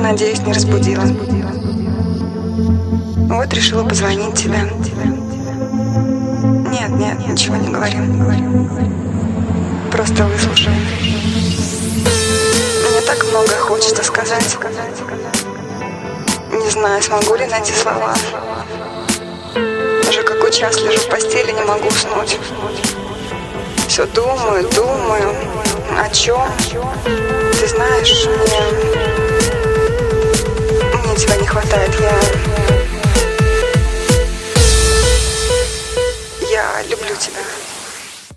Надеюсь, не разбудила. Вот решила позвонить тебе. Нет, ничего не говори. Просто выслушай. Мне так много хочется сказать. Не знаю, смогу ли найти слова. Уже какой час лежу в постели, не могу уснуть. Все думаю. О чем? Ты знаешь,